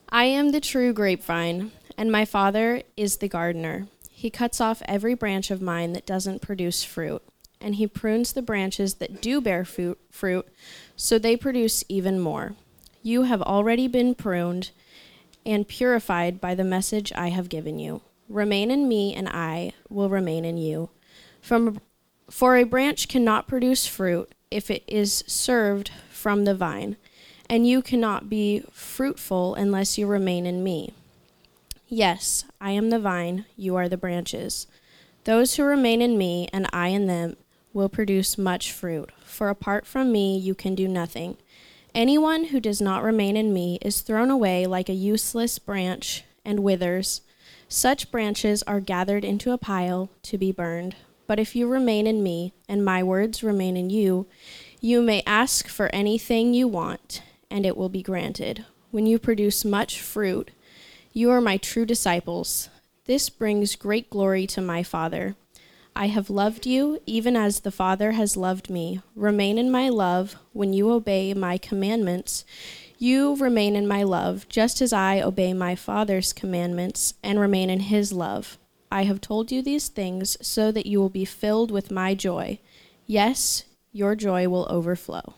I am the true grapevine, and my Father is the gardener. He cuts off every branch of mine that doesn't produce fruit, and he prunes the branches that do bear fruit, so they produce even more. You have already been pruned and purified by the message I have given you. Remain in me, and I will remain in you. For a branch cannot produce fruit if it is served from the vine, and you cannot be fruitful unless you remain in me. Yes, I am the vine, you are the branches. Those who remain in me and I in them will produce much fruit, for apart from me you can do nothing. Anyone who does not remain in me is thrown away like a useless branch and withers. Such branches are gathered into a pile to be burned. But if you remain in me and my words remain in you, you may ask for anything you want, and it will be granted. When you produce much fruit, you are my true disciples. This brings great glory to my Father. I have loved you, even as the Father has loved me. Remain in my love. When you obey my commandments, you remain in my love, just as I obey my Father's commandments and remain in his love. I have told you these things so that you will be filled with my joy. Yes, your joy will overflow.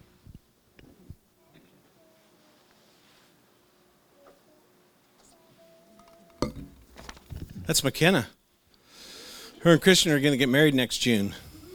That's McKenna. Her and Christian are going to get married next June.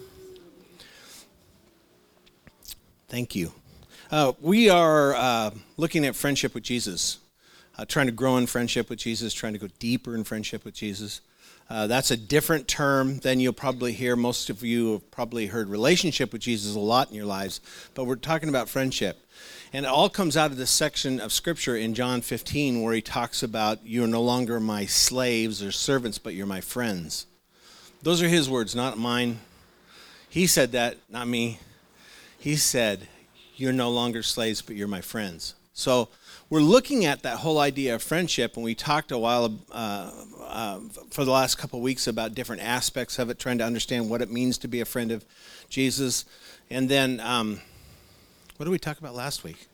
Thank you. We are looking at friendship with Jesus, trying to grow in friendship with Jesus, trying to go deeper in friendship with Jesus. That's a different term than you'll probably hear. Most of you have probably heard relationship with Jesus a lot in your lives, but we're talking about friendship. And it all comes out of this section of Scripture in John 15 where he talks about, you are no longer my slaves or servants, but you're my friends. Those are his words, not mine. He said that, not me. He said, you're no longer slaves, but you're my friends. So we're looking at that whole idea of friendship, and we talked a while for the last couple of weeks about different aspects of it, trying to understand what it means to be a friend of Jesus. And then, what did we talk about last week?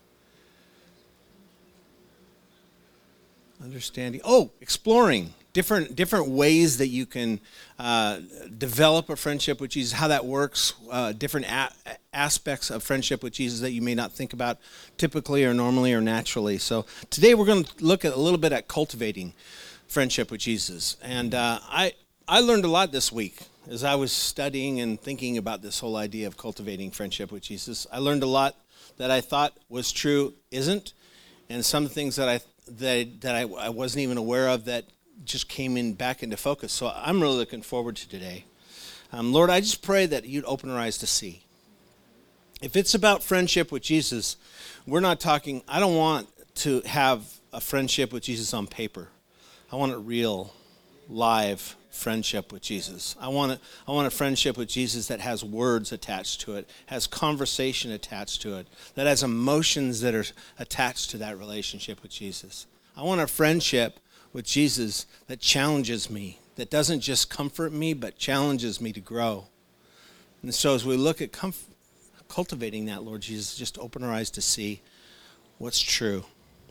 Understanding. Exploring different ways that you can develop a friendship with Jesus, how that works, different aspects of friendship with Jesus that you may not think about typically or normally or naturally. So today we're going to look at a little bit at cultivating friendship with Jesus. And I learned a lot this week as I was studying and thinking about this whole idea of cultivating friendship with Jesus. I learned a lot that I thought was true isn't, and some things that I wasn't even aware of that just came back into focus. So I'm really looking forward to today. Lord, I just pray that you'd open our eyes to see. If it's about friendship with Jesus, we're not talking, I don't want to have a friendship with Jesus on paper. I want a real, live friendship with Jesus. I want a friendship with Jesus that has words attached to it, has conversation attached to it, that has emotions that are attached to that relationship with Jesus. I want a friendship with Jesus that challenges me, that doesn't just comfort me, but challenges me to grow. And so as we look at cultivating that, Lord Jesus, just open our eyes to see what's true.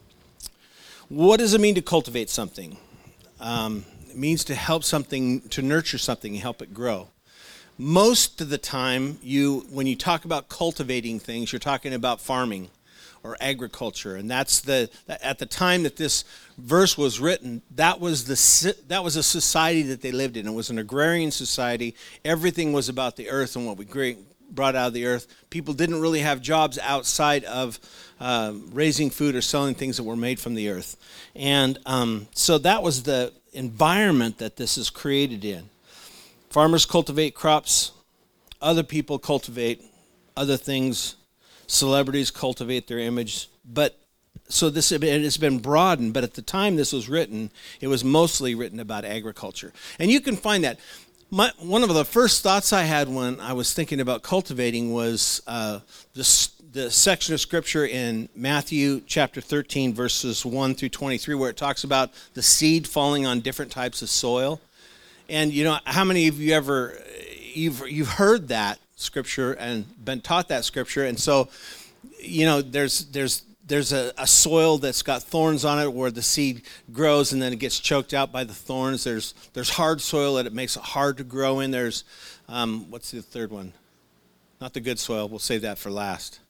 What does it mean to cultivate something? It means to help something, to nurture something and help it grow. Most of the time, when you talk about cultivating things, you're talking about farming or agriculture, and that's at the time that this verse was written, that was a society that they lived in. It was an agrarian society. Everything was about the earth and what we brought out of the earth. People didn't really have jobs outside of raising food or selling things that were made from the earth, and so that was the environment that this is created in. Farmers cultivate crops. Other people cultivate other things. Celebrities cultivate their image, but so it has been broadened, but at the time this was written, it was mostly written about agriculture. And you can find that. One of the first thoughts I had when I was thinking about cultivating was the section of Scripture in Matthew chapter 13, verses 1 through 23, where it talks about the seed falling on different types of soil. And you know, how many of you you've heard that Scripture and been taught that Scripture? And so, you know, there's there's a soil that's got thorns on it where the seed grows and then it gets choked out by the thorns. There's hard soil that it makes it hard to grow in. There's, what's the third one? Not the good soil. We'll save that for last.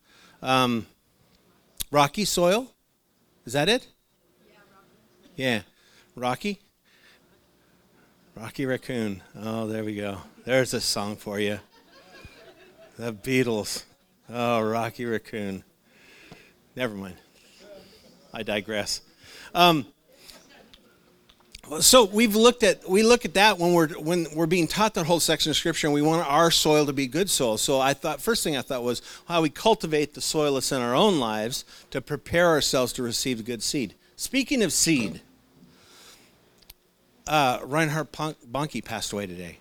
Rocky soil? Is that it? Yeah. Rocky? Rocky Raccoon. Oh, there we go. There's a song for you. The Beatles. Oh, Rocky Raccoon. Never mind. I digress. So we look at that when we're being taught that whole section of Scripture, and we want our soil to be good soil. So first thing I thought was how we cultivate the soil that's in our own lives to prepare ourselves to receive the good seed. Speaking of seed, Reinhard Bonnke passed away today.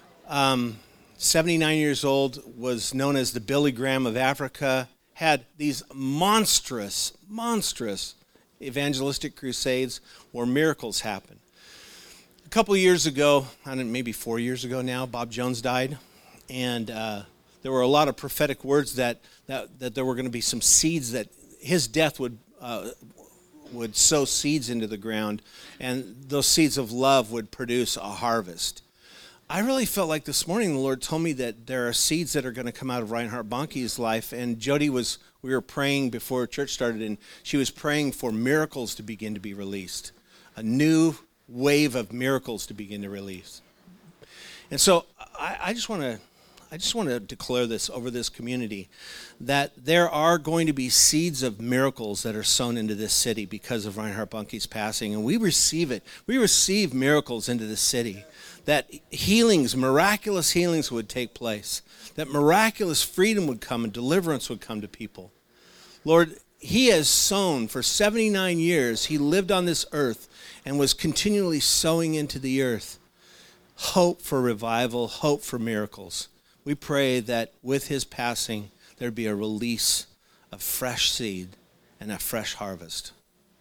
79 years old, was known as the Billy Graham of Africa, had these monstrous evangelistic crusades where miracles happened. A couple of years ago, maybe 4 years ago now, Bob Jones died, and there were a lot of prophetic words that there were going to be some seeds that his death would sow seeds into the ground, and those seeds of love would produce a harvest. I really felt like this morning the Lord told me that there are seeds that are going to come out of Reinhard Bonnke's life, and we were praying before church started, and she was praying for miracles to begin to be released, a new wave of miracles to begin to release. And so I just want to declare this over this community, that there are going to be seeds of miracles that are sown into this city because of Reinhard Bonnke's passing, and we receive it. We receive miracles into this city, that miraculous healings would take place, that miraculous freedom would come and deliverance would come to people. Lord, he has sown for 79 years. He lived on this earth and was continually sowing into the earth hope for revival, hope for miracles. We pray that with his passing, there'd be a release of fresh seed and a fresh harvest.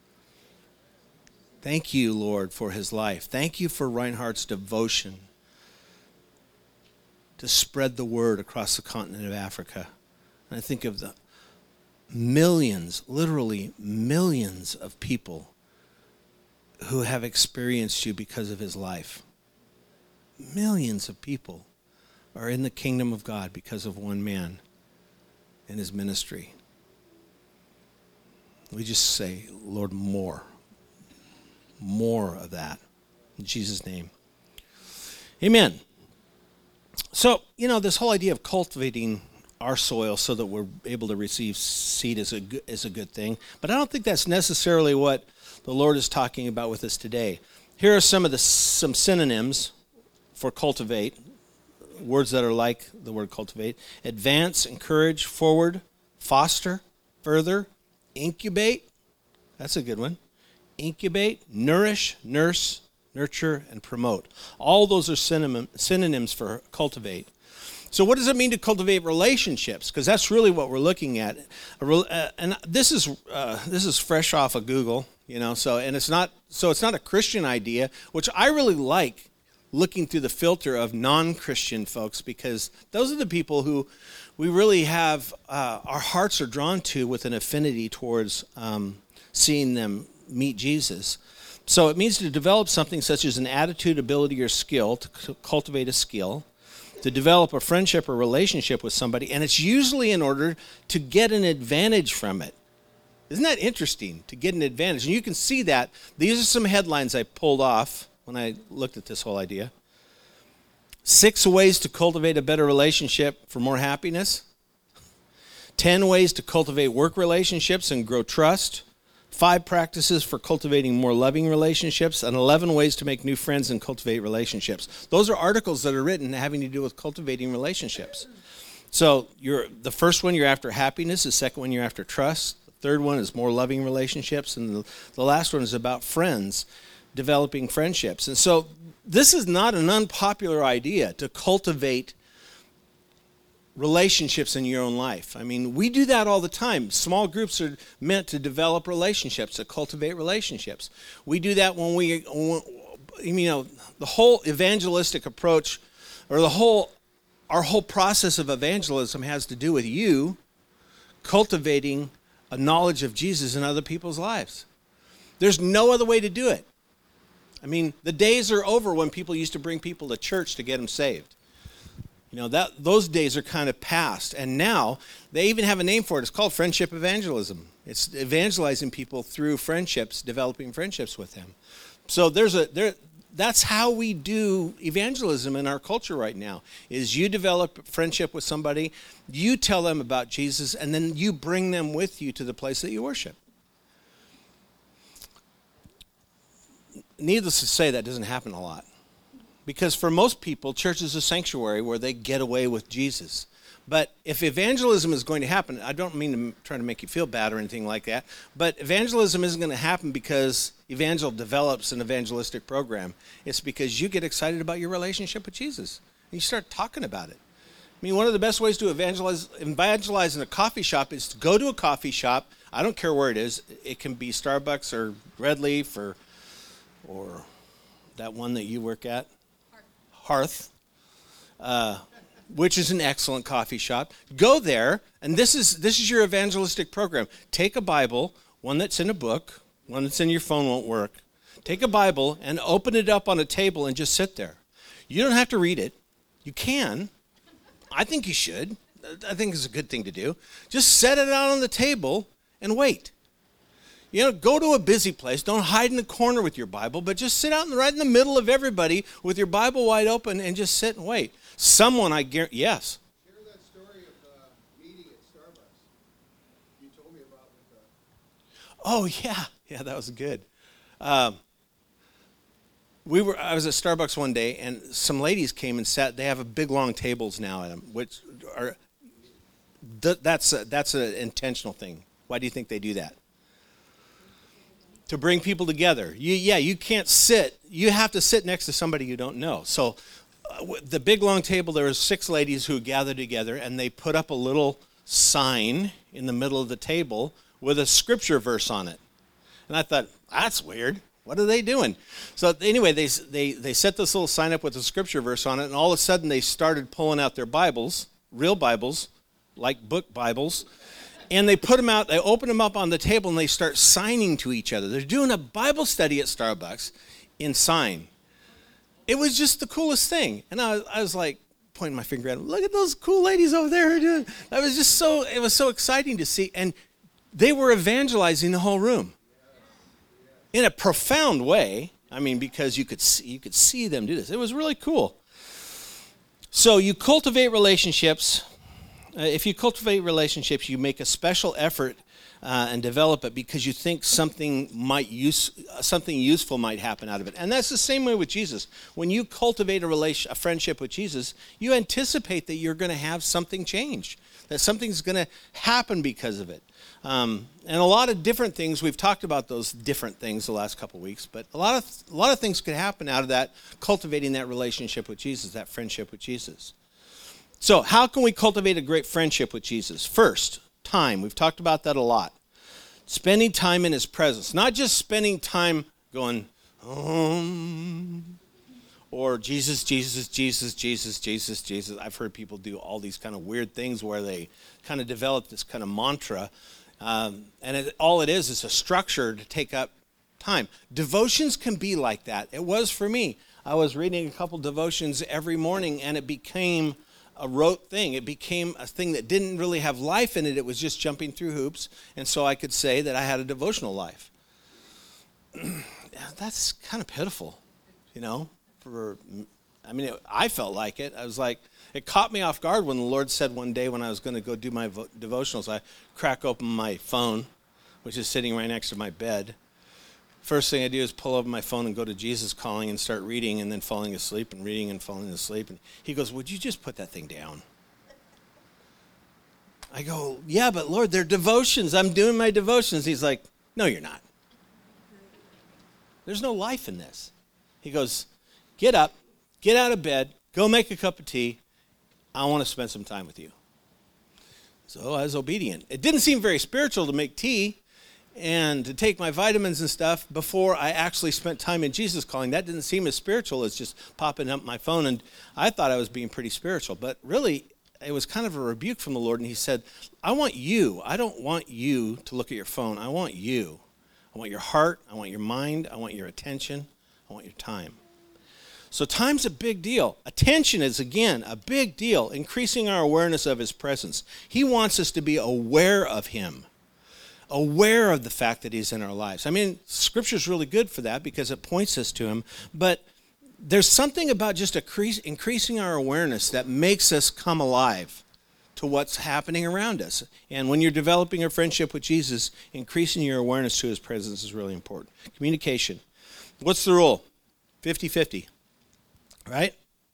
Thank you, Lord, for his life. Thank you for Reinhard's devotion to spread the word across the continent of Africa. And I think of the millions, literally millions of people who have experienced you because of his life. Millions of people are in the kingdom of God because of one man and his ministry. We just say, Lord, more of that. In Jesus' name. Amen. So, this whole idea of cultivating our soil so that we're able to receive seed is a good thing. But I don't think that's necessarily what the Lord is talking about with us today. Here are some synonyms for cultivate, words that are like the word cultivate: advance, encourage, forward, foster, further, incubate. That's a good one. Incubate, nourish, nurse, nurture, and promote. All those are synonyms for cultivate. So what does it mean to cultivate relationships? Because that's really what we're looking at. And this is fresh off of Google, so it's not a Christian idea, which I really like, looking through the filter of non-Christian folks, because those are the people who we really have, our hearts are drawn to with an affinity towards seeing them meet Jesus. So it means to develop something such as an attitude, ability, or skill, to cultivate a skill, to develop a friendship or relationship with somebody, and it's usually in order to get an advantage from it. Isn't that interesting, to get an advantage? And you can see that. These are some headlines I pulled off when I looked at this whole idea. 6 ways to cultivate a better relationship for more happiness. 10 ways to cultivate work relationships and grow trust. 5 practices for cultivating more loving relationships, and 11 ways to make new friends and cultivate relationships. Those are articles that are written having to do with cultivating relationships. So the first one, you're after happiness. The second one, you're after trust. The third one is more loving relationships. And the last one is about friends, developing friendships. And so this is not an unpopular idea, to cultivate relationships in your own life. I mean, we do that all the time. Small groups are meant to develop relationships, to cultivate relationships. We do that when the whole evangelistic approach, or our whole process of evangelism has to do with you cultivating a knowledge of Jesus in other people's lives. There's no other way to do it. I mean, the days are over when people used to bring people to church to get them saved. Those days are kind of past. And now they even have a name for it. It's called friendship evangelism. It's evangelizing people through friendships, developing friendships with them. So that's how we do evangelism in our culture right now, is you develop friendship with somebody, you tell them about Jesus, and then you bring them with you to the place that you worship. Needless to say, that doesn't happen a lot. Because for most people, church is a sanctuary where they get away with Jesus. But if evangelism is going to happen, I don't mean to try to make you feel bad or anything like that, but evangelism isn't going to happen because Evangel develops an evangelistic program. It's because you get excited about your relationship with Jesus. And you start talking about it. I mean, one of the best ways to evangelize in a coffee shop is to go to a coffee shop. I don't care where it is. It can be Starbucks or Red Leaf or that one that you work at. Hearth, which is an excellent coffee shop. Go there, and this is your evangelistic program. Take a Bible, one that's in a book, one that's in your phone won't work. Take a Bible and open it up on a table and just sit there. You don't have to read it. You can. I think you should. I think it's a good thing to do. Just set it out on the table and wait. Go to a busy place. Don't hide in the corner with your Bible, but just sit out right in the middle of everybody with your Bible wide open and just sit and wait. Someone, I guarantee, yes. Share that story of the meeting at Starbucks. You told me about with Oh, yeah, that was good. I was at Starbucks one day, and some ladies came and sat. They have a big long tables now at them, which are that's an intentional thing. Why do you think they do that? To bring people together. You can't sit. You have to sit next to somebody you don't know. So the big long table, there were 6 ladies who gathered together, and they put up a little sign in the middle of the table with a scripture verse on it. And I thought, that's weird. What are they doing? So anyway, they set this little sign up with a scripture verse on it, and all of a sudden they started pulling out their Bibles, real Bibles, like book Bibles, and they put them out, they open them up on the table, and they start signing to each other. They're doing a Bible study at Starbucks in sign. It was just the coolest thing. And I was like pointing my finger at them. Look at those cool ladies over there. It was so exciting to see. And they were evangelizing the whole room in a profound way. I mean, because you could see them do this. It was really cool. So you cultivate relationships. If you cultivate relationships, you make a special effort and develop it because you think something useful might happen out of it. And that's the same way with Jesus. When you cultivate a friendship with Jesus, you anticipate that you're going to have something change, that something's going to happen because of it. And a lot of different things, we've talked about those different things the last couple of weeks, but a lot of things could happen out of that, cultivating that relationship with Jesus, that friendship with Jesus. So how can we cultivate a great friendship with Jesus? First, time. We've talked about that a lot. Spending time in his presence. Not just spending time going, or Jesus, Jesus, Jesus, Jesus, Jesus, Jesus. I've heard people do all these kind of weird things where they kind of develop this kind of mantra. All it is a structure to take up time. Devotions can be like that. It was for me. I was reading a couple devotions every morning, and it became a rote thing. It became a thing that didn't really have life in it. It was just jumping through hoops. And so I could say that I had a devotional life. That's kind of pitiful, I felt like it. I was like, it caught me off guard when the Lord said one day when I was going to go do my devotionals, I crack open my phone, which is sitting right next to my bed. First thing I do is pull over my phone and go to Jesus Calling and start reading and then falling asleep and reading and falling asleep. And he goes, would you just put that thing down? I go, yeah, but Lord, they're devotions. I'm doing my devotions. He's like, no, you're not. There's no life in this. He goes, get up, get out of bed, go make a cup of tea. I want to spend some time with you. So I was obedient. It didn't seem very spiritual to make tea and to take my vitamins and stuff before I actually spent time in Jesus Calling. That didn't seem as spiritual as just popping up my phone, and I thought I was being pretty spiritual. But really, it was kind of a rebuke from the Lord, and he said, I want you. I don't want you to look at your phone. I want you. I want your heart. I want your mind. I want your attention. I want your time. So time's a big deal. Attention is, again, a big deal, increasing our awareness of his presence. He wants us to be aware of him, aware of the fact that he's in our lives. I mean, Scripture's really good for that because it points us to him, but there's something about just increasing our awareness that makes us come alive to what's happening around us. And when you're developing a friendship with Jesus, increasing your awareness to his presence is really important. Communication. What's the rule? 50-50. Right?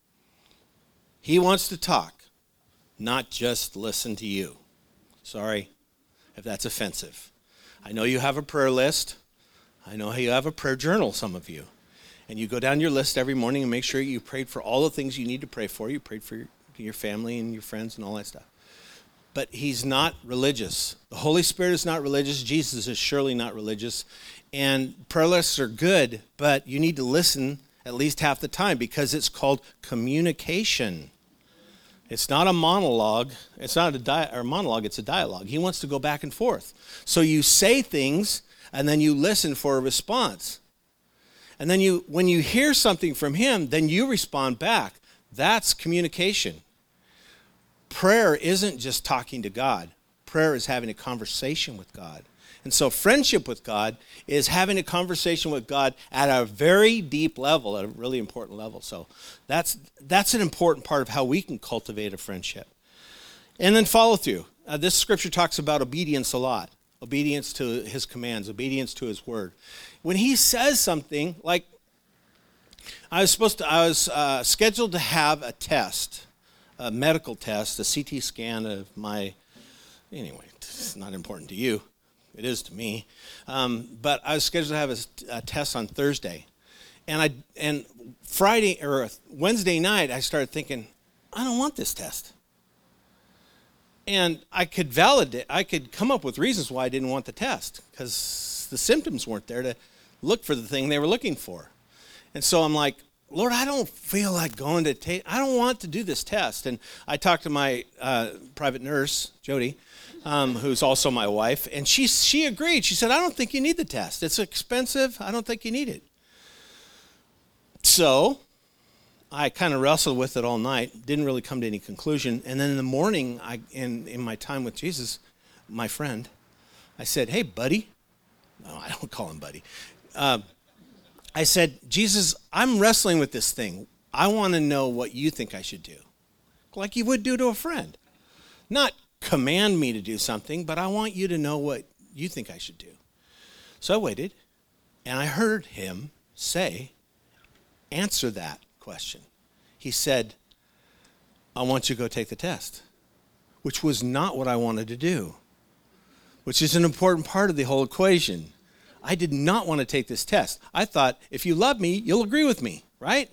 He wants to talk, not just listen to you. Sorry if that's offensive. I know you have a prayer list. I know you have a prayer journal, some of you. And you go down your list every morning and make sure you prayed for all the things you need to pray for. You prayed for your family and your friends and all that stuff. But he's not religious. The Holy Spirit is not religious. Jesus is surely not religious. And prayer lists are good, but you need to listen at least half the time because it's called communication. It's not a monologue. It's not a monologue, it's a dialogue. He wants to go back and forth. So you say things and then you listen for a response. And then when you hear something from him, then you respond back. That's communication. Prayer isn't just talking to God. Prayer is having a conversation with God. And so friendship with God is having a conversation with God at a very deep level, at a really important level. So that's an important part of how we can cultivate a friendship. And then follow through. This scripture talks about obedience a lot. Obedience to his commands, obedience to his word. When he says something, like I was scheduled to have a test, a medical test, a CT scan of anyway, it's not important to you. It is to me. But I was scheduled to have a test on Thursday. And Friday or Wednesday night, I started thinking, I don't want this test. And I could come up with reasons why I didn't want the test, because the symptoms weren't there to look for the thing they were looking for. And so I'm like, Lord, I don't feel like going to I don't want to do this test. And I talked to my private nurse, Jody, who's also my wife, and she agreed. She said, I don't think you need the test. It's expensive. I don't think you need it. So I kind of wrestled with it all night, didn't really come to any conclusion. And then in the morning, in my time with Jesus, my friend, I said, hey, buddy. No, I don't call him buddy. I said, Jesus, I'm wrestling with this thing. I want to know what you think I should do. Like you would do to a friend. Not command me to do something, but I want you to know what you think I should do. So I waited, and I heard him answer that question. He said, I want you to go take the test, which was not what I wanted to do, which is an important part of the whole equation. I did not want to take this test. I thought, if you love me, you'll agree with me, right?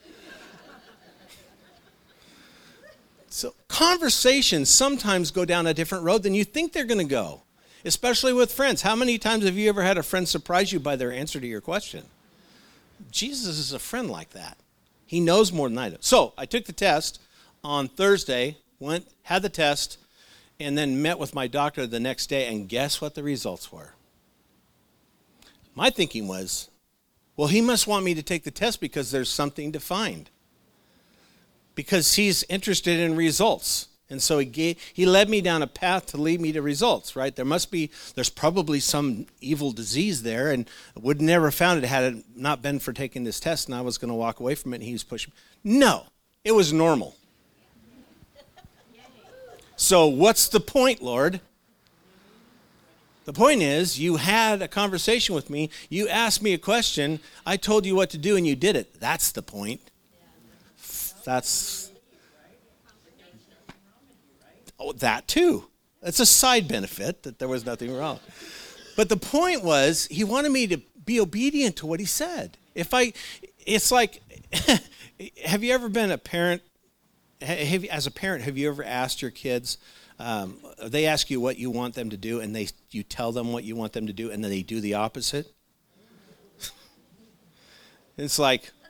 So conversations sometimes go down a different road than you think they're going to go, especially with friends. How many times have you ever had a friend surprise you by their answer to your question? Jesus is a friend like that. He knows more than I do. So I took the test on Thursday, had the test, and then met with my doctor the next day, and guess what the results were? My thinking was, well, he must want me to take the test because there's something to find. Because he's interested in results. And so he led me down a path to lead me to results, right? There's probably some evil disease there, and I would never found it had it not been for taking this test, and I was going to walk away from it, and he was pushing me. No, it was normal. So what's the point, Lord? The point is, you had a conversation with me, you asked me a question, I told you what to do, and you did it. That's the point. That's that too. That's a side benefit, that there was nothing wrong. But the point was, he wanted me to be obedient to what he said. It's like, have you ever been a parent? As a parent, have you ever asked your kids, they ask you what you want them to do, and you tell them what you want them to do, and then they do the opposite? It's like,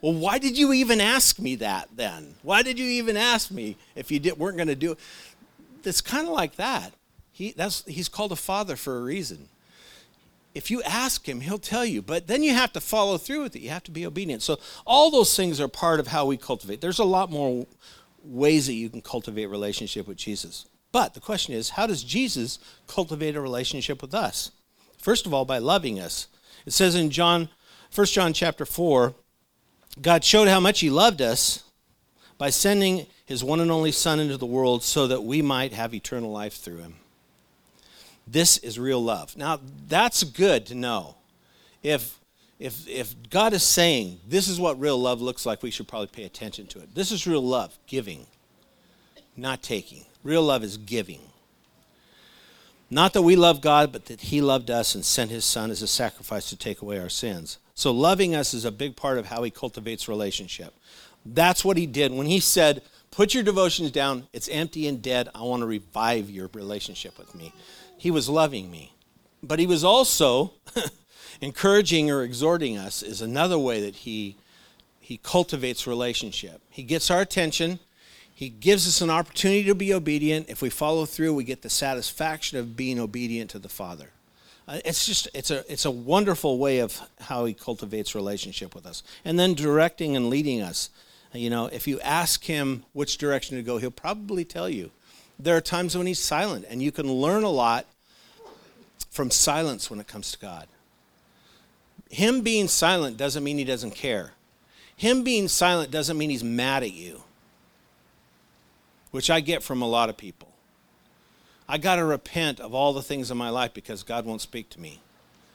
Well, why did you even ask me that then? Why did you even ask me if you weren't going to do it? It's kind of like that. He's called a father for a reason. If you ask him, he'll tell you. But then you have to follow through with it. You have to be obedient. So all those things are part of how we cultivate. There's a lot more ways that you can cultivate relationship with Jesus. But the question is, how does Jesus cultivate a relationship with us? First of all, by loving us. It says in 1 John chapter 4, God showed how much he loved us by sending his one and only Son into the world so that we might have eternal life through him. This is real love. Now, that's good to know. If God is saying this is what real love looks like, we should probably pay attention to it. This is real love, giving, not taking. Real love is giving. Not that we love God, but that he loved us and sent his Son as a sacrifice to take away our sins. So loving us is a big part of how he cultivates relationship. That's what he did when he said, put your devotions down, it's empty and dead, I want to revive your relationship with me. He was loving me. But he was also encouraging or exhorting us is another way that he cultivates relationship. He gets our attention. He gives us an opportunity to be obedient. If we follow through, we get the satisfaction of being obedient to the Father. It's a wonderful way of how he cultivates relationship with us. And then directing and leading us. You know, if you ask him which direction to go, he'll probably tell you. There are times when he's silent, and you can learn a lot from silence when it comes to God. Him being silent doesn't mean he doesn't care. Him being silent doesn't mean he's mad at you, which I get from a lot of people. I got to repent of all the things in my life because God won't speak to me.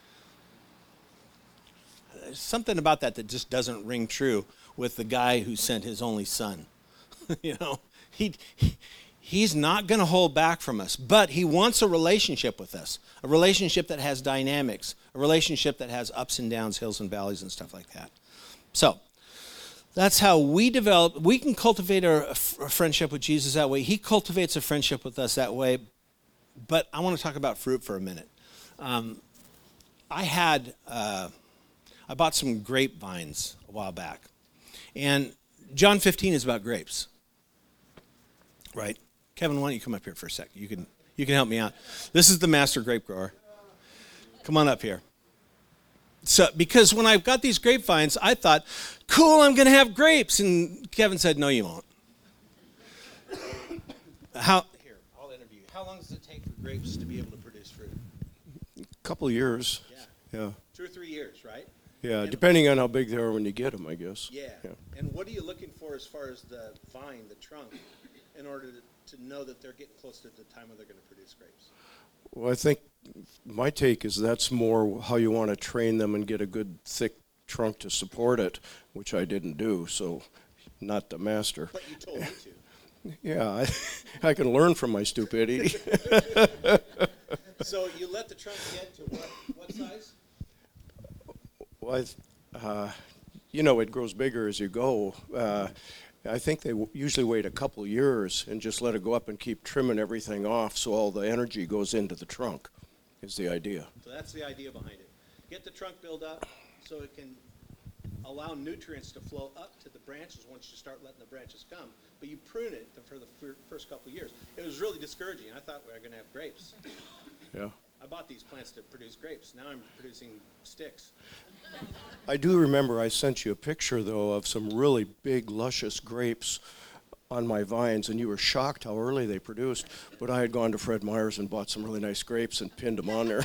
There's something about that just doesn't ring true with the guy who sent his only son. You know, he's not going to hold back from us, but he wants a relationship with us, a relationship that has dynamics, a relationship that has ups and downs, hills and valleys and stuff like that. So that's how we develop. We can cultivate a friendship with Jesus that way. He cultivates a friendship with us that way. But I want to talk about fruit for a minute. I bought some grapevines a while back. And John 15 is about grapes. Right? Kevin, why don't you come up here for a second? You can help me out. This is the master grape grower. Come on up here. So, because when I've got these grapevines, I thought, cool, I'm going to have grapes. And Kevin said, no, you won't. Here, I'll interview you. How long does it take for grapes to be able to produce fruit? A couple of years. Yeah. 2 or 3 years, right? Yeah, depending on how big they are when you get them, I guess. Yeah. And what are you looking for as far as the vine, the trunk, in order to know that they're getting close to the time when they're going to produce grapes? Well, I think my take is that's more how you want to train them and get a good thick trunk to support it, which I didn't do, so not the master. But you told me to. Yeah, I can learn from my stupidity. So you let the trunk get to what size? Well, it grows bigger as you go. I think they usually wait a couple years and just let it go up and keep trimming everything off so all the energy goes into the trunk is the idea. So that's the idea behind it. Get the trunk built up so it can allow nutrients to flow up to the branches once you start letting the branches come. But you prune it for the first couple of years. It was really discouraging. I thought we were going to have grapes. Yeah. I bought these plants to produce grapes. Now I'm producing sticks. I do remember I sent you a picture, though, of some really big, luscious grapes on my vines, and you were shocked how early they produced. But I had gone to Fred Meyer's and bought some really nice grapes and pinned them on there.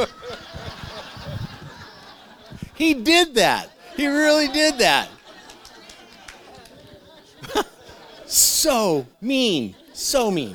He did that. He really did that. So mean. So mean.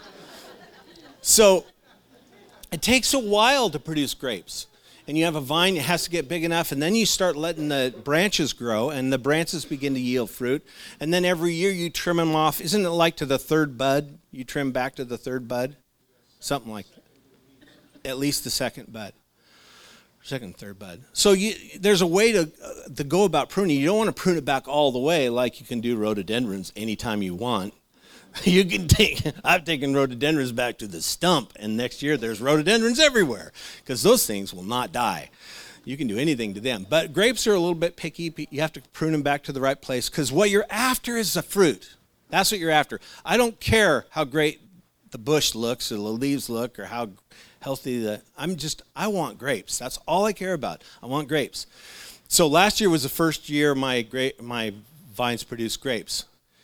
So it takes a while to produce grapes. And you have a vine, it has to get big enough, and then you start letting the branches grow, and the branches begin to yield fruit. And then every year you trim them off. Isn't it like to the third bud? You trim back to the third bud? Something like that. At least the second bud. Second, third bud. So there's a way to go about pruning. You don't want to prune it back all the way like you can do rhododendrons anytime you want. I've taken rhododendrons back to the stump, and next year there's rhododendrons everywhere because those things will not die. You can do anything to them. But grapes are a little bit picky. You have to prune them back to the right place because what you're after is the fruit. That's what you're after. I don't care how great the bush looks or the leaves look or how healthy I want grapes. That's all I care about. I want grapes. So last year was the first year my vines produced grapes.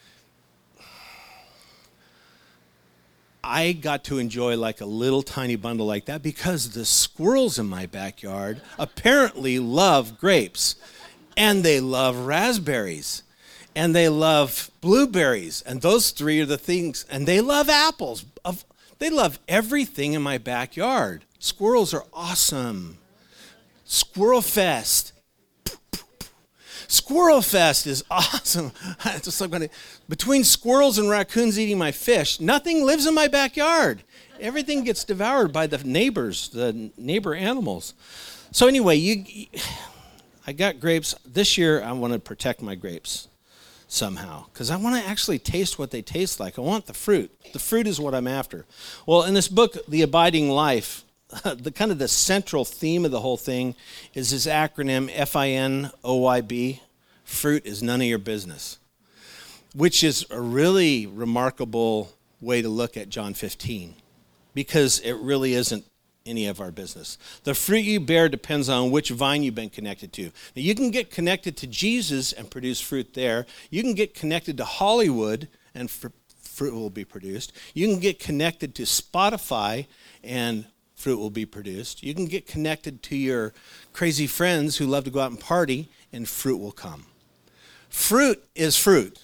I got to enjoy like a little tiny bundle like that because the squirrels in my backyard apparently love grapes, and they love raspberries, and they love blueberries, and those three are the things, and they love apples. They love everything in my backyard. Squirrels are awesome. Squirrel Fest. Squirrel Fest is awesome. It's just like between squirrels and raccoons eating my fish, nothing lives in my backyard. Everything gets devoured by the neighbors, the neighbor animals. So anyway, I got grapes. This year I want to protect my grapes somehow because I want to actually taste what they taste like. I want the fruit. The fruit is what I'm after. Well, in this book, The Abiding Life, the central theme of the whole thing is this acronym FINOYB, fruit is none of your business, which is a really remarkable way to look at John 15 because it really isn't any of our business. The fruit you bear depends on which vine you've been connected to. Now, you can get connected to Jesus and produce fruit there. You can get connected to Hollywood and fruit will be produced. You can get connected to Spotify and fruit will be produced. You can get connected to your crazy friends who love to go out and party, and fruit will come. Fruit is fruit.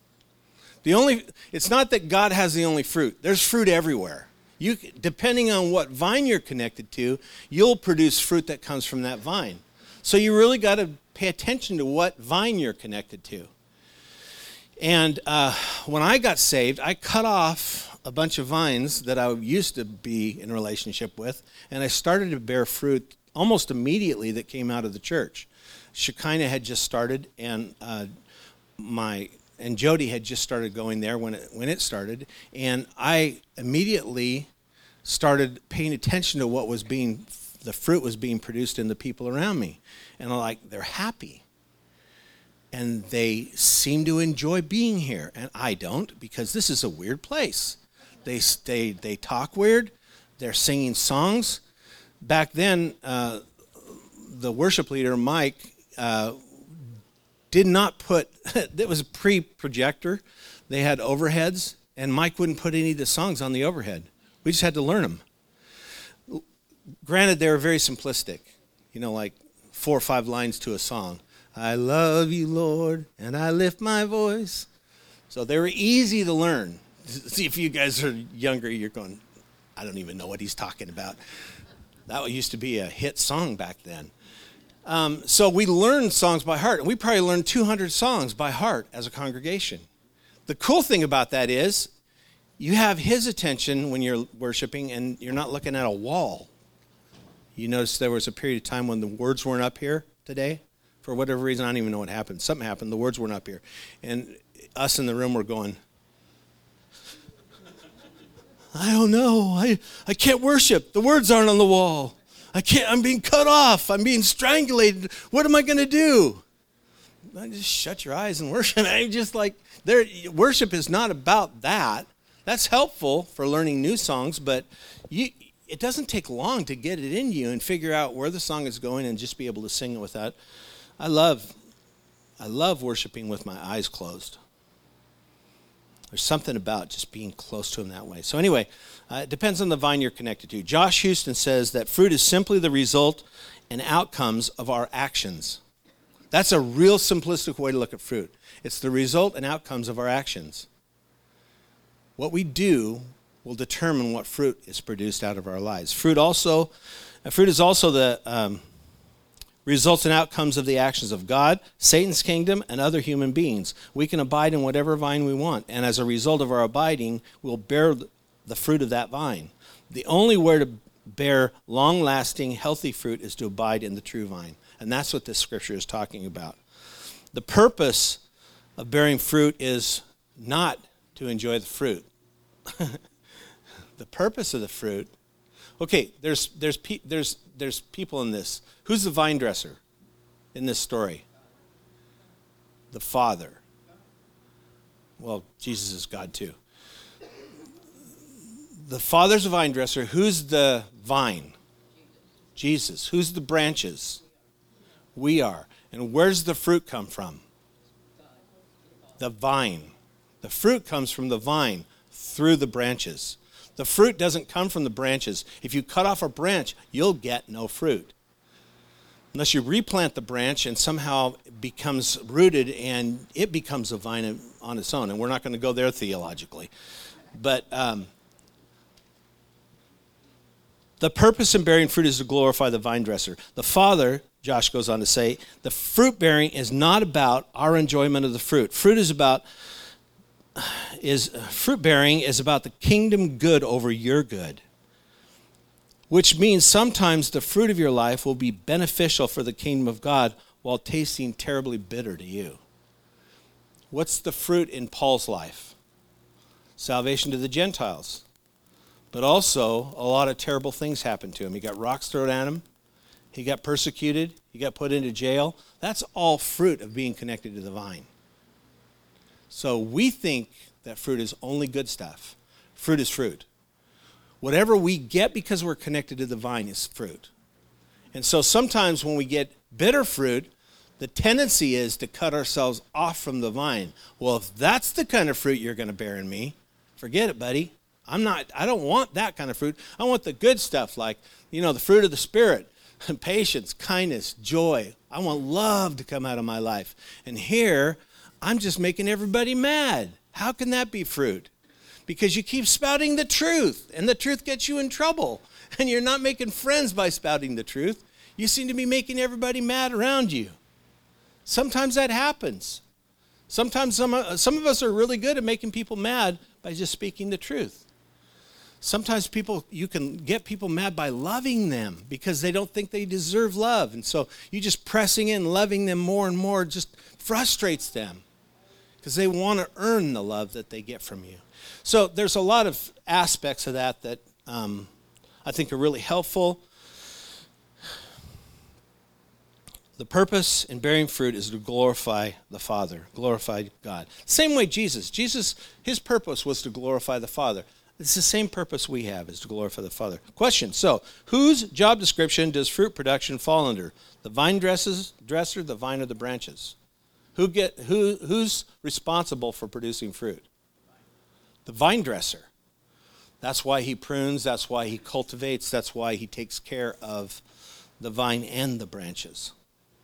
It's not that God has the only fruit. There's fruit everywhere. Depending on what vine you're connected to, you'll produce fruit that comes from that vine. So you really got to pay attention to what vine you're connected to. And when I got saved, I cut off a bunch of vines that I used to be in a relationship with, and I started to bear fruit almost immediately that came out of the church. Shekinah had just started, and Jody had just started going there when it started, and I immediately started paying attention to the fruit was being produced in the people around me, and they're happy. And they seem to enjoy being here, and I don't because this is a weird place. They talk weird. They're singing songs. Back then, the worship leader, Mike, did not put, it was a pre-projector. They had overheads, and Mike wouldn't put any of the songs on the overhead. We just had to learn them. Granted, they were very simplistic, like 4 or 5 lines to a song. I love you, Lord, and I lift my voice. So they were easy to learn. See, if you guys are younger, you're going, I don't even know what he's talking about. That used to be a hit song back then. So we learned songs by heart, and we probably learned 200 songs by heart as a congregation. The cool thing about that is you have his attention when you're worshiping, and you're not looking at a wall. You notice there was a period of time when the words weren't up here today. For whatever reason, I don't even know what happened. Something happened. The words weren't up here. And us in the room were going, I don't know. I can't worship. The words aren't on the wall. I'm being cut off. I'm being strangulated. What am I going to do? Just shut your eyes and worship. I'm just worship is not about that. That's helpful for learning new songs, but it doesn't take long to get it in you and figure out where the song is going and just be able to sing it without. I love worshiping with my eyes closed. There's something about just being close to him that way. So anyway, it depends on the vine you're connected to. Josh Houston says that fruit is simply the result and outcomes of our actions. That's a real simplistic way to look at fruit. It's the result and outcomes of our actions. What we do will determine what fruit is produced out of our lives. Fruit is also the results and outcomes of the actions of God, Satan's kingdom, and other human beings. We can abide in whatever vine we want, and as a result of our abiding, we'll bear the fruit of that vine. The only way to bear long-lasting, healthy fruit is to abide in the true vine, and that's what this scripture is talking about. The purpose of bearing fruit is not to enjoy the fruit. The purpose of the fruit, okay, there's there's people in this. Who's the vine dresser in this story? The Father. Well, Jesus is God too. The Father's a vine dresser. Who's the vine? Jesus. Who's the branches? We are. And where's the fruit come from? The vine. The fruit comes from the vine through the branches. The fruit doesn't come from the branches. If you cut off a branch, you'll get no fruit. Unless you replant the branch and somehow it becomes rooted and it becomes a vine on its own. And we're not going to go there theologically. But the purpose in bearing fruit is to glorify the vine dresser. The Father, Josh goes on to say, the fruit bearing is not about our enjoyment of the fruit. Fruit bearing is about the kingdom good over your good. Which means sometimes the fruit of your life will be beneficial for the kingdom of God while tasting terribly bitter to you. What's the fruit in Paul's life? Salvation to the Gentiles. But also, a lot of terrible things happened to him. He got rocks thrown at him. He got persecuted. He got put into jail. That's all fruit of being connected to the vine. So we think that fruit is only good stuff. Fruit is fruit. Whatever we get because we're connected to the vine is fruit. And so sometimes when we get bitter fruit, the tendency is to cut ourselves off from the vine. Well, if that's the kind of fruit you're going to bear in me, forget it, buddy. I don't want that kind of fruit. I want the good stuff like, the fruit of the Spirit, patience, kindness, joy. I want love to come out of my life. And here, I'm just making everybody mad. How can that be fruit? Because you keep spouting the truth, and the truth gets you in trouble. And you're not making friends by spouting the truth. You seem to be making everybody mad around you. Sometimes that happens. Sometimes some of us are really good at making people mad by just speaking the truth. Sometimes you can get people mad by loving them because they don't think they deserve love. And so you just pressing in, loving them more and more just frustrates them because they want to earn the love that they get from you. So there's a lot of aspects of that I think are really helpful. The purpose in bearing fruit is to glorify the Father, glorify God. Same way Jesus, his purpose was to glorify the Father. It's the same purpose we have, is to glorify the Father. Question, so whose job description does fruit production fall under? The vine dresser, the vine, or the branches? Who's responsible for producing fruit? The vine dresser. That's why he prunes, that's why he cultivates, that's why he takes care of the vine and the branches.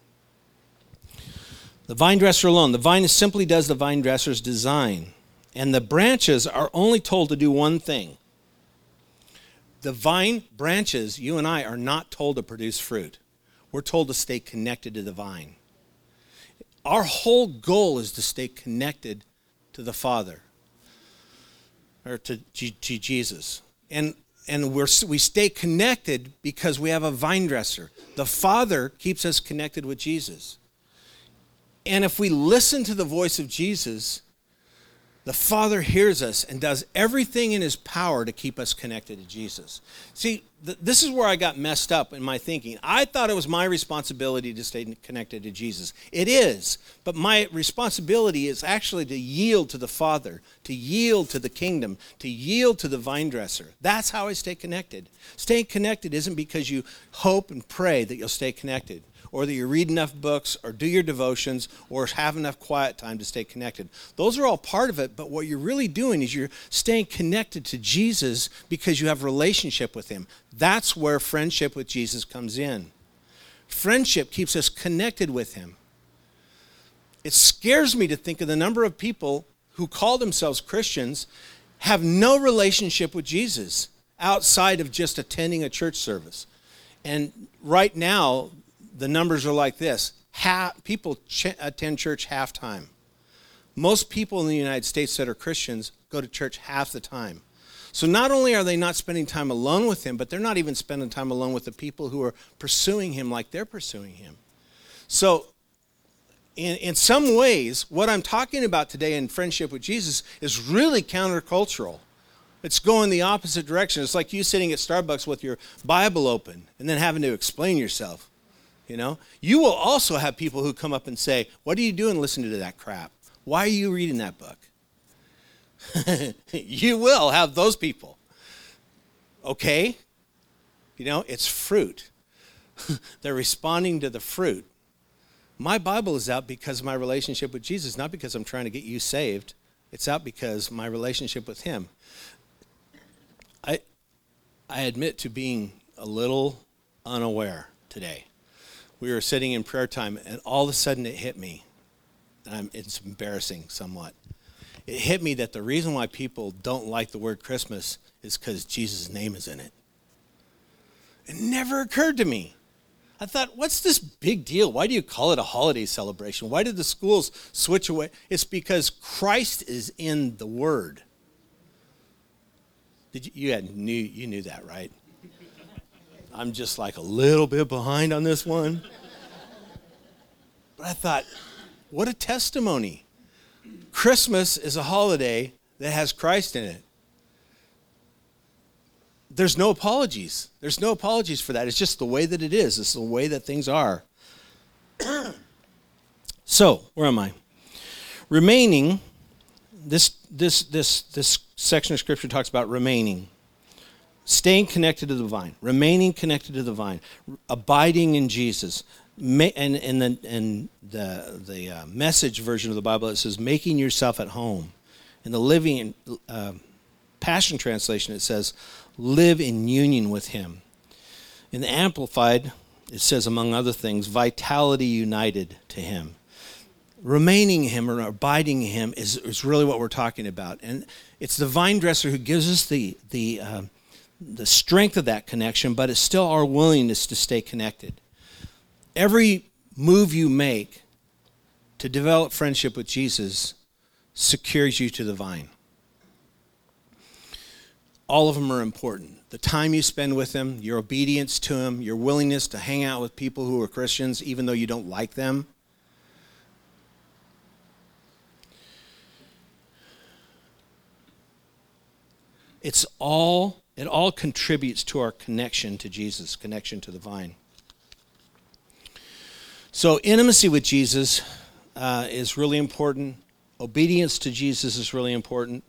The vine dresser alone. The vine simply does the vine dresser's design. And the branches are only told to do one thing. The vine branches, you and I, are not told to produce fruit. We're told to stay connected to the vine. Our whole goal is to stay connected to the Father, or to Jesus. And we stay connected because we have a vine dresser. The Father keeps us connected with Jesus. And if we listen to the voice of Jesus, the Father hears us and does everything in his power to keep us connected to Jesus. See, this is where I got messed up in my thinking. I thought it was my responsibility to stay connected to Jesus. It is, but my responsibility is actually to yield to the Father, to yield to the kingdom, to yield to the vine dresser. That's how I stay connected. Staying connected isn't because you hope and pray that you'll stay connected, or that you read enough books, or do your devotions, or have enough quiet time to stay connected. Those are all part of it, but what you're really doing is you're staying connected to Jesus because you have a relationship with him. That's where friendship with Jesus comes in. Friendship keeps us connected with him. It scares me to think of the number of people who call themselves Christians have no relationship with Jesus outside of just attending a church service. And right now, the numbers are like this. People attend church half time. Most people in the United States that are Christians go to church half the time. So not only are they not spending time alone with him, but they're not even spending time alone with the people who are pursuing him like they're pursuing him. So in some ways, what I'm talking about today in friendship with Jesus is really countercultural. It's going the opposite direction. It's like you sitting at Starbucks with your Bible open and then having to explain yourself. You know, you will also have people who come up and say, "What are you doing listening to that crap? Why are you reading that book?" You will have those people. Okay? You know, it's fruit. They're responding to the fruit. My Bible is out because of my relationship with Jesus, not because I'm trying to get you saved. It's out because my relationship with him. I admit to being a little unaware today. We were sitting in prayer time, and all of a sudden it hit me. It's embarrassing somewhat. It hit me that the reason why people don't like the word Christmas is because Jesus' name is in it. It never occurred to me. I thought, what's this big deal? Why do you call it a holiday celebration? Why did the schools switch away? It's because Christ is in the Word. You knew that, right? I'm just like a little bit behind on this one. But I thought, what a testimony. Christmas is a holiday that has Christ in it. There's no apologies. There's no apologies for that. It's just the way that it is. It's the way that things are. So, where am I? Remaining, this section of Scripture talks about remaining. Staying connected to the vine. Remaining connected to the vine. Abiding in Jesus. And the Message version of the Bible, it says, making yourself at home. In the Living Passion Translation, it says, live in union with him. In the Amplified, it says, among other things, vitality united to him. Remaining in him or abiding in him is really what we're talking about. And it's the vine dresser who gives us the strength of that connection, but it's still our willingness to stay connected. Every move you make to develop friendship with Jesus secures you to the vine. All of them are important. The time you spend with him, your obedience to him, your willingness to hang out with people who are Christians even though you don't like them. It all contributes to our connection to Jesus, connection to the vine. So intimacy with Jesus is really important. Obedience to Jesus is really important.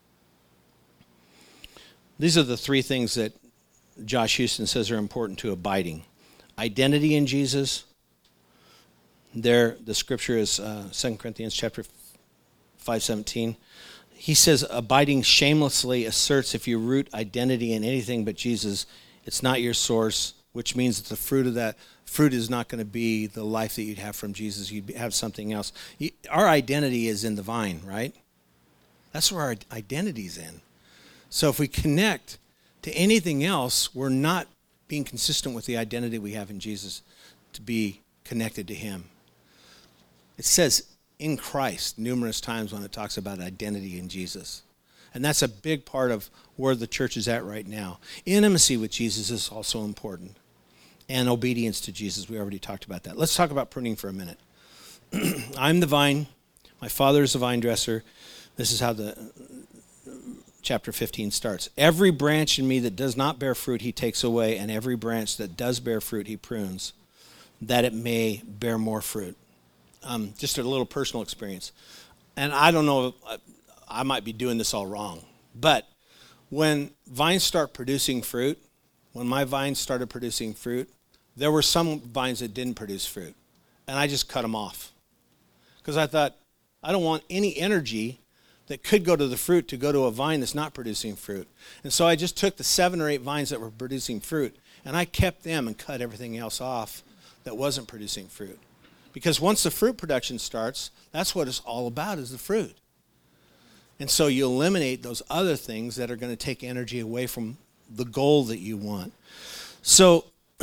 These are the three things that Josh Houston says are important to abiding. Identity in Jesus. There, the scripture is 2 Corinthians chapter 5:17. He says, abiding shamelessly asserts if you root identity in anything but Jesus, it's not your source, which means that the fruit of that fruit is not going to be the life that you'd have from Jesus. You'd have something else. Our identity is in the vine, right? That's where our identity is in. So if we connect to anything else, we're not being consistent with the identity we have in Jesus to be connected to him. It says in Christ numerous times when it talks about identity in Jesus. And that's a big part of where the church is at right now. Intimacy with Jesus is also important. And obedience to Jesus, we already talked about that. Let's talk about pruning for a minute. I'm the vine. My Father is the vine dresser. This is how the chapter 15 starts. Every branch in me that does not bear fruit, he takes away, and every branch that does bear fruit, he prunes, that it may bear more fruit. Just a little personal experience. And I don't know, I might be doing this all wrong, but when vines start producing fruit, when my vines started producing fruit, there were some vines that didn't produce fruit, and I just cut them off. Because I thought, I don't want any energy that could go to the fruit to go to a vine that's not producing fruit. And so I just took the 7 or 8 vines that were producing fruit, and I kept them and cut everything else off that wasn't producing fruit. Because once the fruit production starts, that's what it's all about, is the fruit. And so you eliminate those other things that are going to take energy away from the goal that you want. So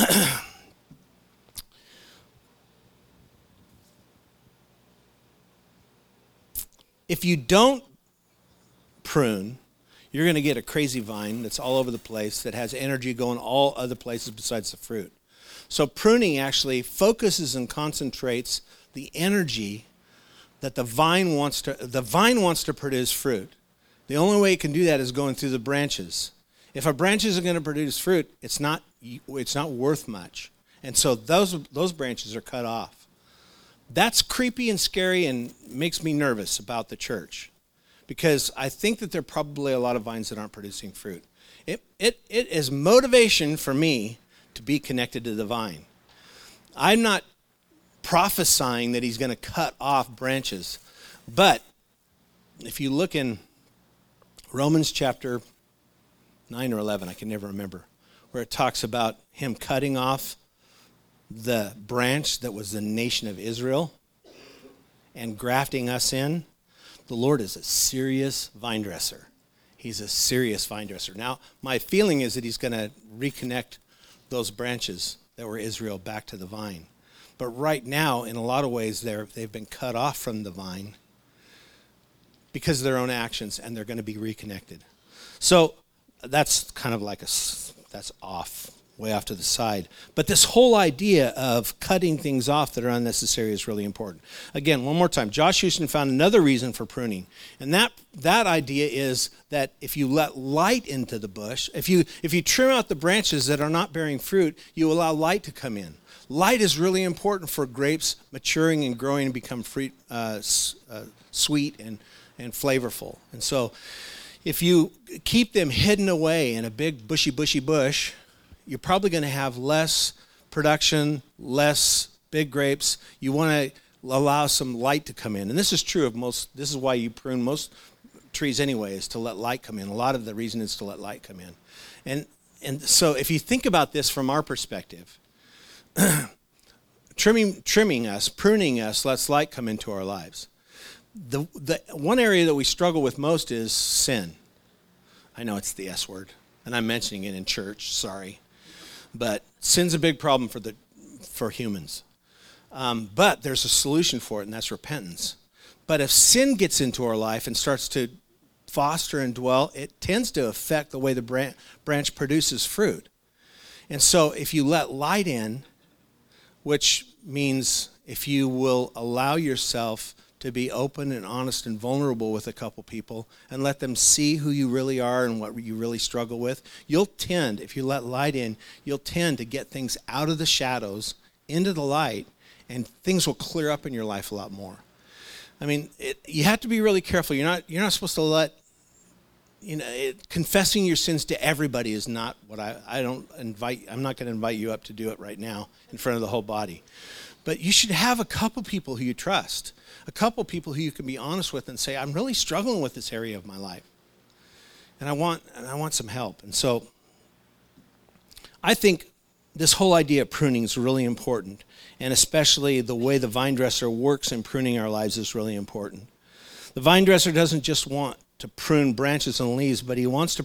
if you don't prune, you're going to get a crazy vine that's all over the place that has energy going all other places besides the fruit. So pruning actually focuses and concentrates the energy that the vine wants to produce fruit. The only way it can do that is going through the branches. If a branch isn't going to produce fruit, it's not worth much. And so those branches are cut off. That's creepy and scary and makes me nervous about the church, because I think that there are probably a lot of vines that aren't producing fruit. It is motivation for me to be connected to the vine. I'm not prophesying that he's going to cut off branches, but if you look in Romans chapter 9 or 11, I can never remember, where it talks about him cutting off the branch that was the nation of Israel and grafting us in. The Lord is a serious vine dresser. He's a serious vine dresser. Now, my feeling is that he's going to reconnect those branches that were Israel back to the vine. But right now, in a lot of ways, they've been cut off from the vine because of their own actions, and they're going to be reconnected. So that's kind of like that's off, way off to the side. But this whole idea of cutting things off that are unnecessary is really important. Again, one more time, Josh Houston found another reason for pruning. And that idea is that if you let light into the bush, if you trim out the branches that are not bearing fruit, you allow light to come in. Light is really important for grapes maturing and growing and become sweet and flavorful. And so if you keep them hidden away in a big bushy bush, you're probably going to have less production, less big grapes. You want to allow some light to come in. And this is true of this is why you prune most trees anyway, is to let light come in. A lot of the reason is to let light come in. And so if you think about this from our perspective, trimming us, pruning us, lets light come into our lives. The one area that we struggle with most is sin. I know it's the S word, and I'm mentioning it in church, sorry. But sin's a big problem for humans. But there's a solution for it, and that's repentance. But if sin gets into our life and starts to foster and dwell, it tends to affect the way the branch produces fruit. And so if you let light in, which means if you will allow yourself to be open and honest and vulnerable with a couple people and let them see who you really are and what you really struggle with, you'll tend, if you let light in, you'll tend to get things out of the shadows into the light, and things will clear up in your life a lot more. I mean, you have to be really careful. You're not supposed to let, confessing your sins to everybody is not what I'm not going to invite you up to do it right now in front of the whole body. But you should have a couple people who you trust, a couple people who you can be honest with and say, I'm really struggling with this area of my life, and I want some help. And so I think this whole idea of pruning is really important, and especially the way the vine dresser works in pruning our lives is really important. The vine dresser doesn't just want to prune branches and leaves, but he wants to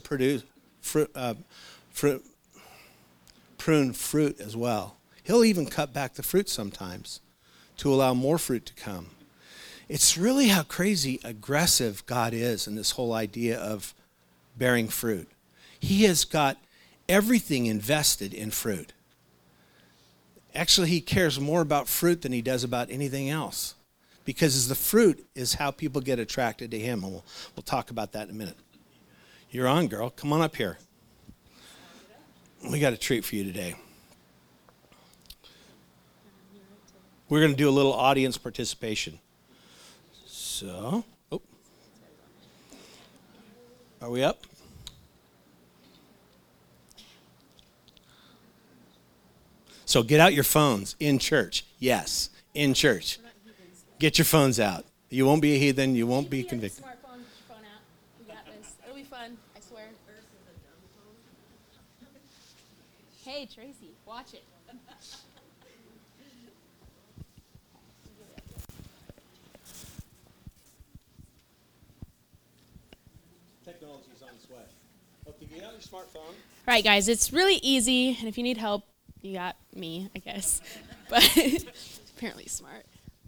prune fruit as well. He'll even cut back the fruit sometimes to allow more fruit to come. It's really how crazy aggressive God is in this whole idea of bearing fruit. He has got everything invested in fruit. Actually, he cares more about fruit than he does about anything else, because the fruit is how people get attracted to him. And we'll talk about that in a minute. You're on, girl. Come on up here. We got a treat for you today. We're going to do a little audience participation. So, are we up? So get out your phones in church. Yes, in church. Get your phones out. You won't be a heathen. You won't be convicted. Smartphone, phone out. We got this. It'll be fun, I swear. Hey, Tracy, watch it. Technology's on its way. Okay, get out your smartphone. All right, guys, it's really easy, and if you need help, you got me, I guess. But apparently smart.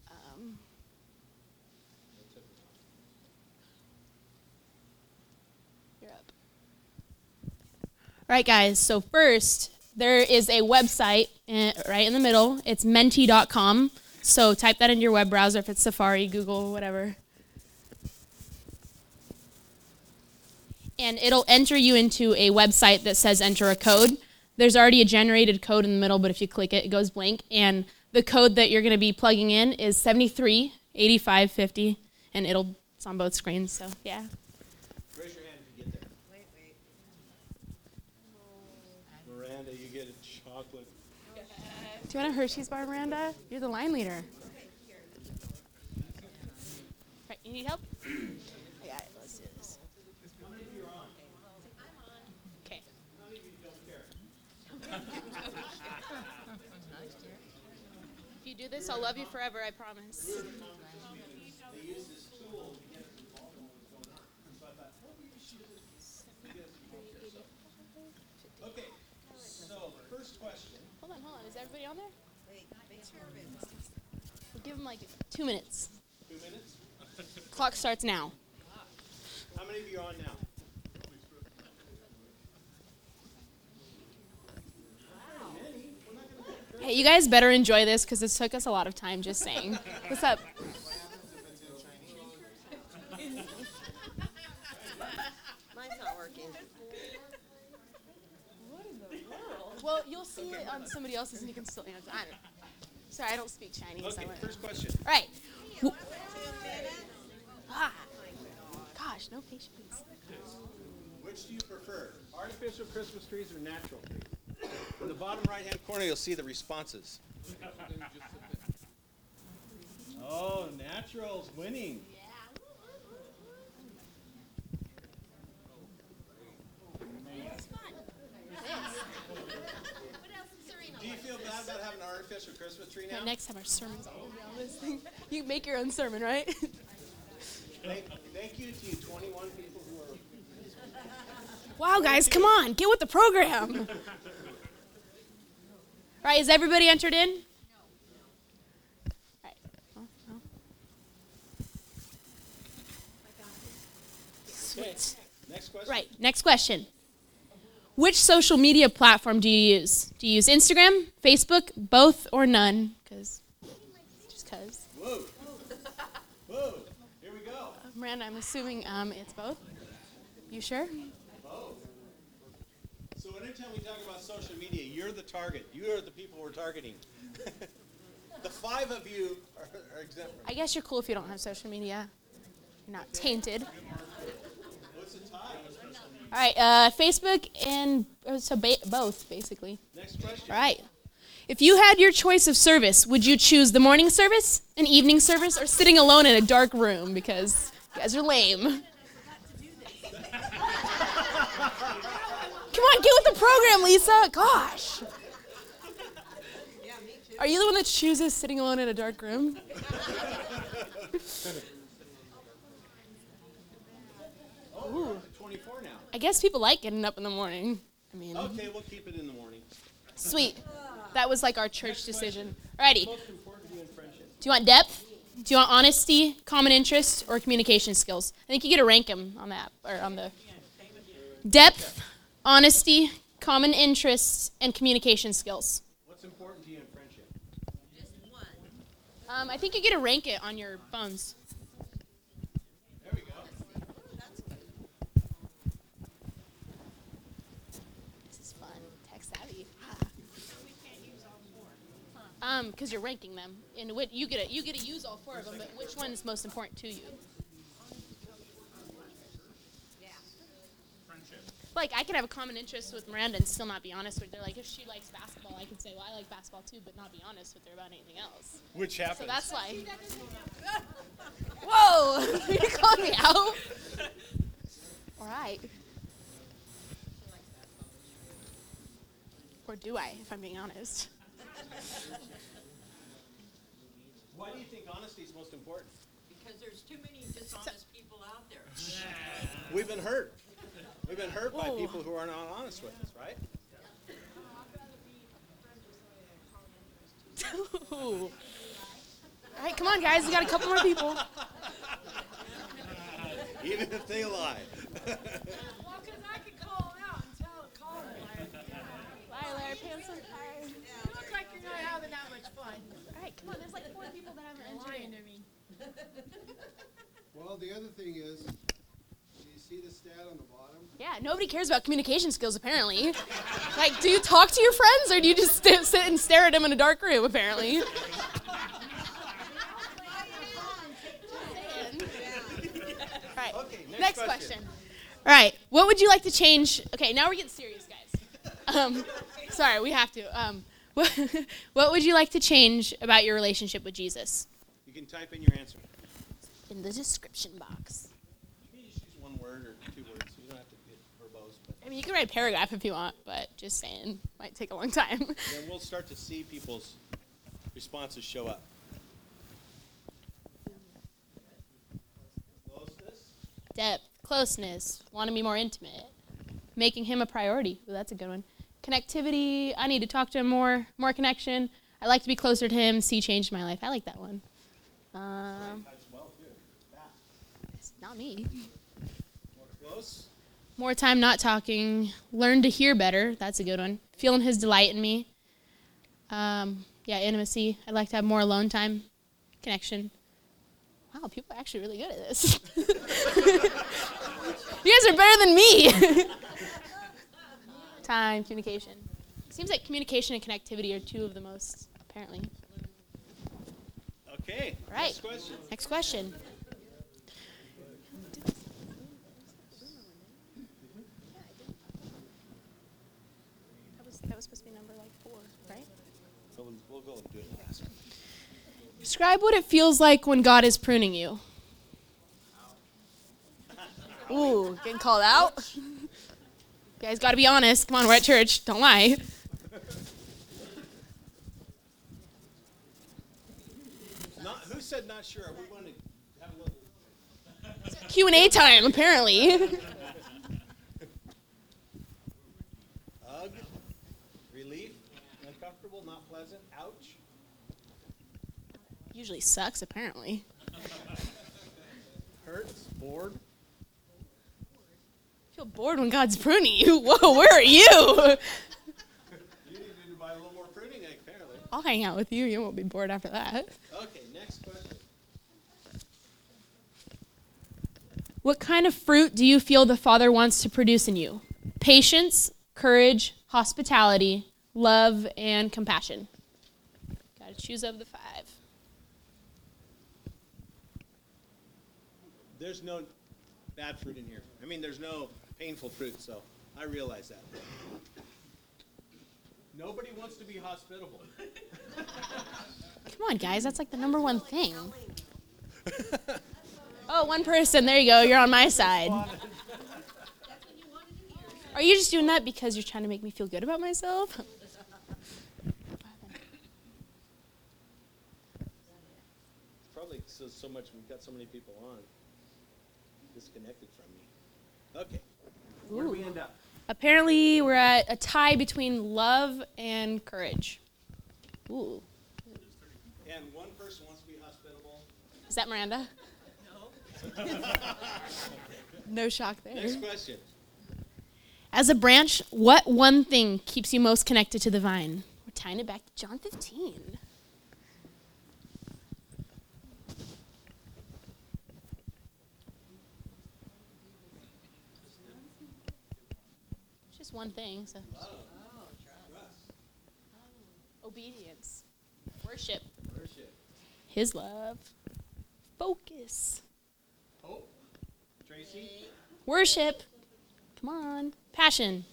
You're up. All right, guys, so first, there is a website right in the middle. It's menti.com. So type that into your web browser if it's Safari, Google, whatever. and it'll enter you into a website that says enter a code. There's already a generated code in the middle, but if you click it, it goes blank. And the code that you're going to be plugging in is 738550, and it's on both screens, so yeah. Raise your hand if you get there. Miranda, you get a chocolate. Do you want a Hershey's bar, Miranda? You're the line leader. Right, you need help? I got it. Let's do this. Okay. If you do this, I'll love you forever, I promise. Okay, so first question. Hold on. Is everybody on there? We'll give them like 2 minutes. 2 minutes? Clock starts now. How many of you are on now? Hey, you guys better enjoy this because this took us a lot of time, just saying. What's up? Mine's not working. Well, you'll see it on somebody else's and you can still answer. I don't know. Sorry, I don't speak Chinese. Okay, first question. All right. Gosh, no patience. Which do you prefer, artificial Christmas trees or natural trees? In the bottom right-hand corner, you'll see the responses. Oh, natural's winning. Do you feel bad about having an artificial Christmas tree now? Right, next time our sermon's all over on this thing. You can make your own sermon, right? Thank you to you 21 people who are... Wow, guys, come on. Get with the program. All right, is everybody entered in? No. All right. Oh, no. Sweet. Next question. Right, next question. Which social media platform do you use? Do you use Instagram, Facebook, both, or none? Just because. Whoa. Whoa. Here we go. Miranda, I'm assuming it's both. You sure? So anytime we talk about social media, you're the target. You are the people we're targeting. The 5 of you are exempt. I guess you're cool if you don't have social media. You're not tainted. What's the tie? All right, Facebook and both, basically. Next question. All right. If you had your choice of service, would you choose the morning service, an evening service, or sitting alone in a dark room? Because you guys are lame. Come on, get with the program, Lisa. Gosh. Are you the one that chooses sitting alone in a dark room? We're up to 24 now. I guess people like getting up in the morning. I mean, Okay, we'll keep it in the morning. sweet. That was like our church decision. Alrighty. Most important to you in friendship. Do you want depth? Do you want honesty, common interest, or communication skills? I think you get to rank them on that, or on the depth, honesty, common interests, and communication skills. What's important to you in friendship? I think you get to rank it on your phones. There we go. This is fun. Tech savvy. Because you're ranking them, and you get to use all 4 of them. But which one is most important to you? Like, I could have a common interest with Miranda and still not be honest with her. Like, if she likes basketball, I could say, well, I like basketball too, but not be honest with her about anything else. Which happens. So that's why. Whoa! You calling me out? All right. Or do I, if I'm being honest? Why do you think honesty is most important? Because there's too many dishonest people out there. We've been hurt. We've been hurt by Whoa. people who are not honest with us, right? Ooh. All right, come on, guys. We got a couple more people. Even if they lie. Well, because I could call them out and call them Bye, Larry Panson. You look like you're not having that much fun. All right, come on. There's like 4 people that haven't entered in. Well, the other thing is, do you see the stat on the bottom? Yeah, nobody cares about communication skills, apparently. Like, do you talk to your friends, or do you just sit and stare at them in a dark room, apparently? Right. Okay, Next question. All right. What would you like to change? Okay, now we're getting serious, guys. Sorry, we have to. What would you like to change about your relationship with Jesus? You can type in your answer. In the description box. You can just use one word or 2 words. You don't have to get verbose. But I mean, you can write a paragraph if you want, but just saying, might take a long time. then we'll start to see people's responses show up. Closeness. Depth, closeness, want to be more intimate, making him a priority. Ooh, that's a good one. Connectivity, I need to talk to him more connection. I like to be closer to him, see change in my life. I like that one. It's not me. More close. More time not talking, learn to hear better. That's a good one. Feeling his delight in me. Intimacy. I'd like to have more alone time, connection. Wow, people are actually really good at this. You guys are better than me. Time, communication. Seems like communication and connectivity are 2 of the most, apparently. Okay. All right. Next question. Next question. That was supposed to be number 4, right? So we'll go and do it last. Describe what it feels like when God is pruning you. Ooh, getting called out. You guys got to be honest. Come on, we're at church. Don't lie. Who said not sure? We want to have a little. Q&A time, apparently. Ugh. Relief. Uncomfortable. Not pleasant. Ouch. Usually sucks, apparently. Hurts. Bored. I feel bored when God's pruning you. Whoa, where are you? You need to buy a little more pruning, apparently. I'll hang out with you. You won't be bored after that. Okay, next question. What kind of fruit do you feel the Father wants to produce in you? Patience, courage, hospitality, love, and compassion. Got to choose of the 5. There's no bad fruit in here. I mean, there's no painful fruit, so I realize that. Nobody wants to be hospitable. Come on, guys. That's like the number 1 thing. Oh, 1 person. There you go. You're on my side. Are you just doing that because you're trying to make me feel good about myself? Probably so much we've got so many people on disconnected from me. Okay. Where do we end up? Apparently, we're at a tie between love and courage. Ooh. And 1 person wants to be hospitable. Is that Miranda? No. No shock there. Next question. As a branch, what one thing keeps you most connected to the vine? We're tying it back to John 15. It's just one thing. So. Obedience. Worship. His love. Focus. Hope. Tracy. Worship. Come on. Passion.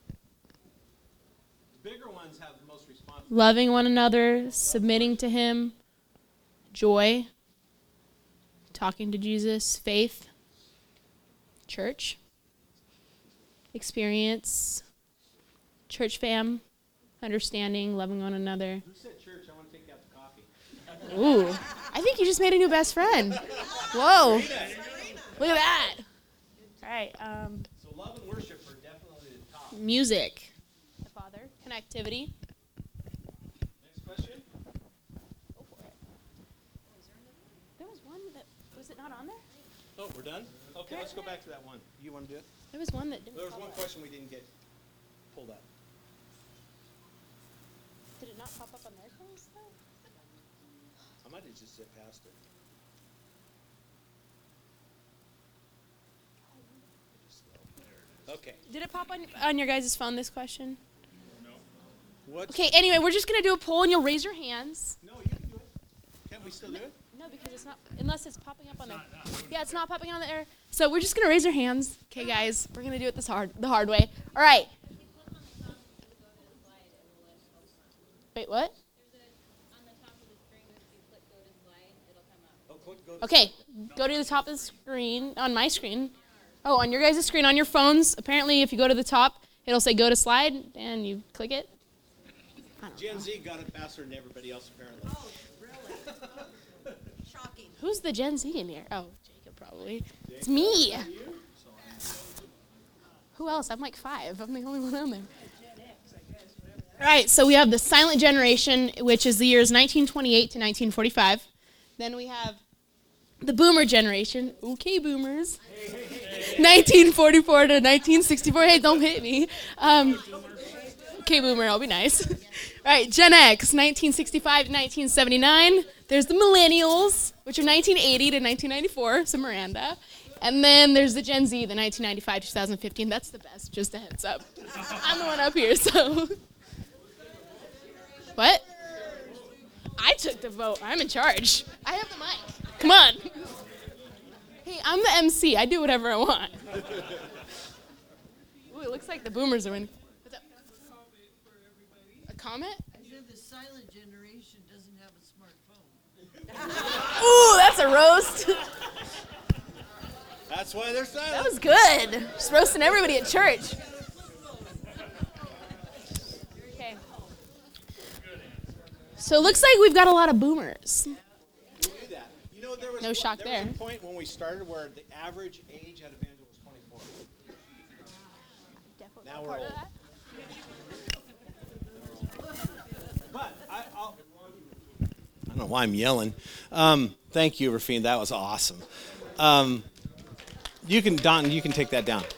The bigger ones have the most response. Loving one another, submitting to him, joy, talking to Jesus, faith, church, experience, church fam, understanding, loving one another. Who said church? I want to take out the coffee. Ooh, I think you just made a new best friend. Whoa, look at that. All right, So love and worship are definitely the top. music, the Father, connectivity. Next question. Go for it. There was one that, was it not on there? Oh, we're done? Okay, let's go back to that one. You want to do it? There was one that didn't There was pop one up. question we didn't get pulled up. Did it not pop up on their phones though? I might have just zipped past it. Okay. Did it pop on your guys' phone, this question? What? Okay, anyway, we're just going to do a poll, and you'll raise your hands. No, you can do it. Can't we still do it? No, because it's not, unless it's popping up on there. Yeah, it's not popping on the air. So we're just going to raise our hands. Okay, guys, we're going to do it the hard way. All right. Wait, what? Okay, go to the top of the screen, on my screen. Oh, on your guys' screen, on your phones. Apparently, if you go to the top, it'll say go to slide, and you click it. Gen Z got it faster than everybody else, apparently. Oh, really? Shocking. Who's the Gen Z in here? Oh, Jacob, probably. It's me. Who else? I'm like 5. I'm the only one on there. All right, so we have the silent generation, which is the years 1928 to 1945. Then we have the boomer generation. Okay, boomers. 1944 to 1964. Hey, don't hit me. Okay, boomer, I'll be nice. All right, Gen X, 1965 to 1979. There's the millennials, which are 1980 to 1994, so Miranda. And then there's the Gen Z, the 1995 to 2015. That's the best, just a heads up. I'm the one up here, so. What? I took the vote. I'm in charge. I have the mic. Come on. Hey, I'm the MC. I do whatever I want. Ooh, it looks like the boomers are winning. What's up? A comment? I said the silent generation doesn't have a smartphone. Ooh, that's a roast. That's why they're silent. That was good. Just roasting everybody at church. Okay. So it looks like we've got a lot of boomers. Do that. You know, there was No shock there. there. Was a point when we started where the average age at Evangel was 24. Definitely Now we're part of old. that. But I don't know why I'm yelling. Thank you, Rafine. That was awesome. Don, you can take that down.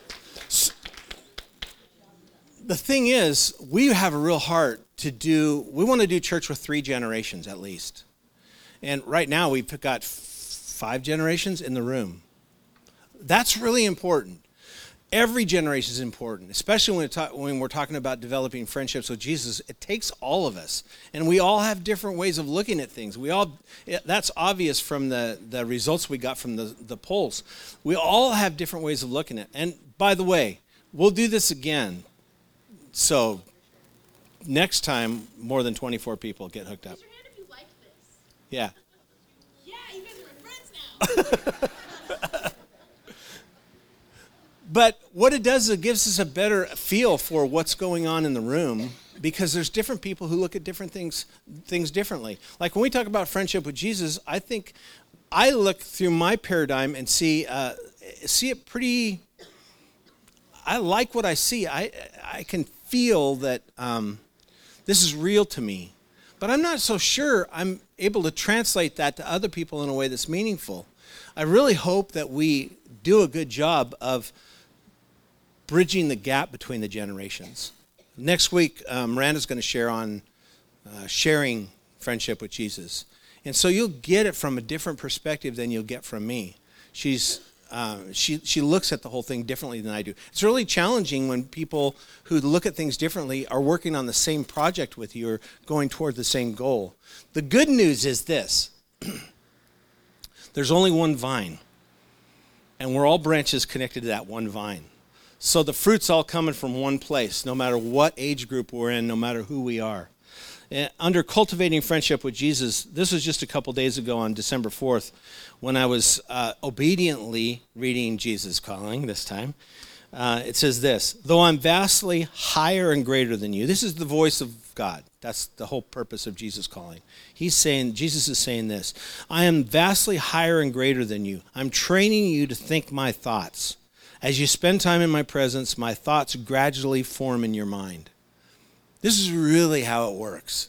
The thing is, we have a real heart we want to do church with 3 generations at least. And right now we've got 5 generations in the room. That's really important. Every generation is important, especially when we're talking about developing friendships with Jesus. It takes all of us, and we all have different ways of looking at things. That's obvious from the results we got from the polls. We all have different ways of looking at it. And by the way, we'll do this again. So next time, more than 24 people get hooked up. Raise your hand if you like this. Yeah. Yeah, you guys are my friends now. But what it does is it gives us a better feel for what's going on in the room, because there's different people who look at different things differently. Like when we talk about friendship with Jesus, I think I look through my paradigm and see it pretty. I like what I see. I can feel that this is real to me, but I'm not so sure I'm able to translate that to other people in a way that's meaningful. I really hope that we do a good job of bridging the gap between the generations. Next week, Miranda's going to share on sharing friendship with Jesus. And so you'll get it from a different perspective than you'll get from me. She looks at the whole thing differently than I do. It's really challenging when people who look at things differently are working on the same project with you or going toward the same goal. The good news is this. There's only one vine, and we're all branches connected to that one vine. So the fruit's all coming from one place, no matter what age group we're in, no matter who we are. Under Cultivating Friendship with Jesus, this was just a couple days ago on December 4th when I was obediently reading Jesus Calling this time. It says this: though I'm vastly higher and greater than you. This is the voice of God. That's the whole purpose of Jesus Calling. Jesus is saying this: I am vastly higher and greater than you. I'm training you to think my thoughts. As you spend time in my presence, my thoughts gradually form in your mind. This is really how it works.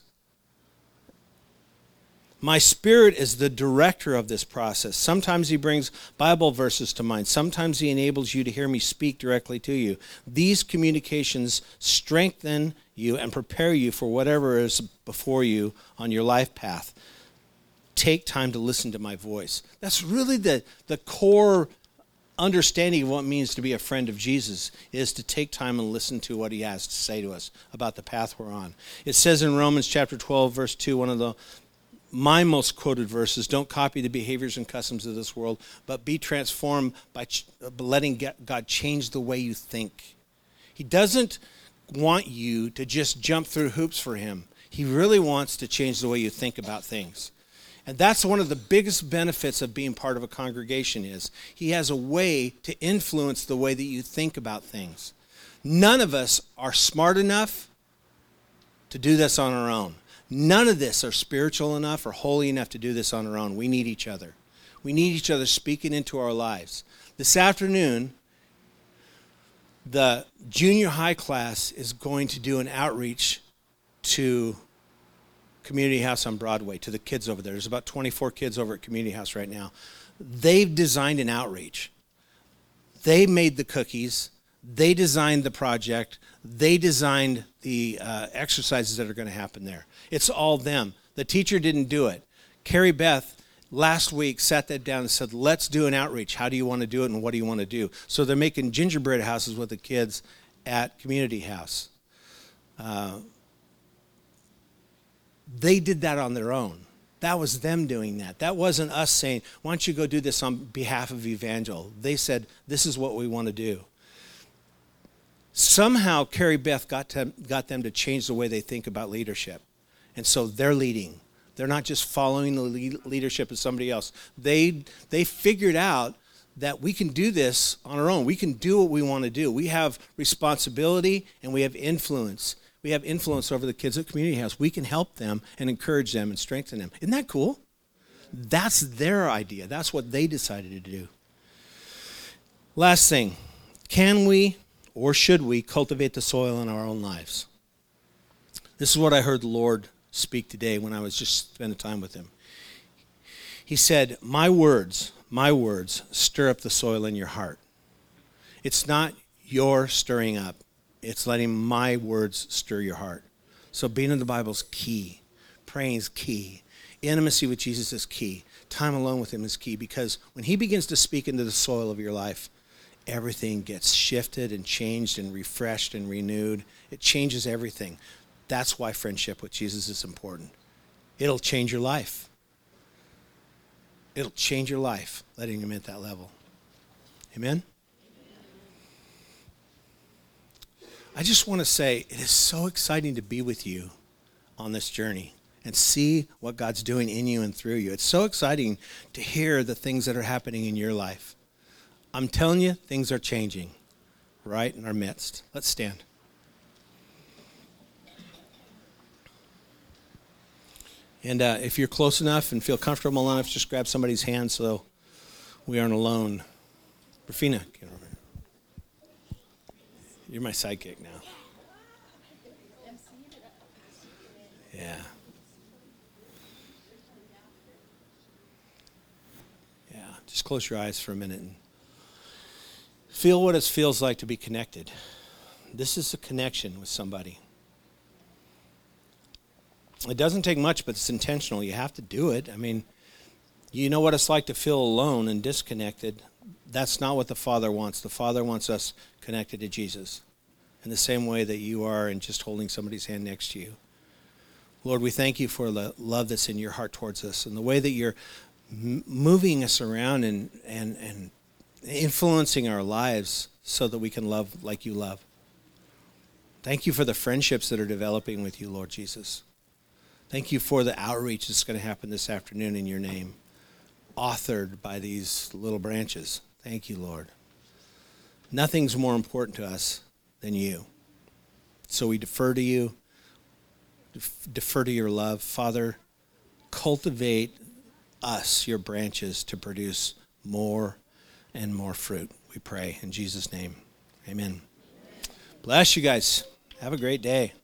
My Spirit is the director of this process. Sometimes he brings Bible verses to mind. Sometimes he enables you to hear me speak directly to you. These communications strengthen you and prepare you for whatever is before you on your life path. Take time to listen to my voice. That's really the core understanding of what it means to be a friend of Jesus is to take time and listen to what he has to say to us about the path we're on. It says in Romans chapter 12, verse 2, one of my most quoted verses, don't copy the behaviors and customs of this world, but be transformed by letting God change the way you think. He doesn't want you to just jump through hoops for him. He really wants to change the way you think about things. And that's one of the biggest benefits of being part of a congregation is he has a way to influence the way that you think about things. None of us are smart enough to do this on our own. None of this are spiritual enough or holy enough to do this on our own. We need each other. We need each other speaking into our lives. This afternoon, the junior high class is going to do an outreach to Community House on Broadway, to the kids over there. There's about 24 kids over at Community House right now. They've designed an outreach. They made the cookies. They designed the project. They designed the exercises that are going to happen there. It's all them. The teacher didn't do it. Carrie Beth last week sat that down and said, let's do an outreach. How do you want to do it and what do you want to do? So they're making gingerbread houses with the kids at Community House. They did that on their own. That was them doing that. That wasn't us saying, why don't you go do this on behalf of Evangel? They said, this is what we want to do. Somehow, Carrie Beth got them to change the way they think about leadership. And so they're leading. They're not just following the leadership of somebody else. They figured out that we can do this on our own. We can do what we want to do. We have responsibility and we have influence. We have influence over the kids at Community House. We can help them and encourage them and strengthen them. Isn't that cool? That's their idea. That's what they decided to do. Last thing, can we or should we cultivate the soil in our own lives? This is what I heard the Lord speak today when I was just spending time with him. He said, my words stir up the soil in your heart. It's not your stirring up. It's letting my words stir your heart. So being in the Bible is key. Praying is key. Intimacy with Jesus is key. Time alone with him is key, because when he begins to speak into the soil of your life, everything gets shifted and changed and refreshed and renewed. It changes everything. That's why friendship with Jesus is important. It'll change your life. It'll change your life, letting him at that level. Amen? I just want to say it is so exciting to be with you on this journey and see what God's doing in you and through you. It's so exciting to hear the things that are happening in your life. I'm telling you, things are changing right in our midst. Let's stand. And if you're close enough and feel comfortable enough, just grab somebody's hand so we aren't alone. Rafina, get over here. You're my sidekick now. Yeah. Yeah, just close your eyes for a minute and feel what it feels like to be connected. This is a connection with somebody. It doesn't take much, but it's intentional. You have to do it. I mean, you know what it's like to feel alone and disconnected. That's not what the Father wants. The Father wants us connected to Jesus in the same way that you are in just holding somebody's hand next to you. Lord, we thank you for the love that's in your heart towards us and the way that you're moving us around and influencing our lives so that we can love like you love. Thank you for the friendships that are developing with you, Lord Jesus. Thank you for the outreach that's going to happen this afternoon in your name, authored by these little branches. Thank you, Lord. Nothing's more important to us than you. So we defer to you, defer to your love. Father, cultivate us, your branches, to produce more and more fruit, we pray. In Jesus' name, amen. Bless you guys. Have a great day.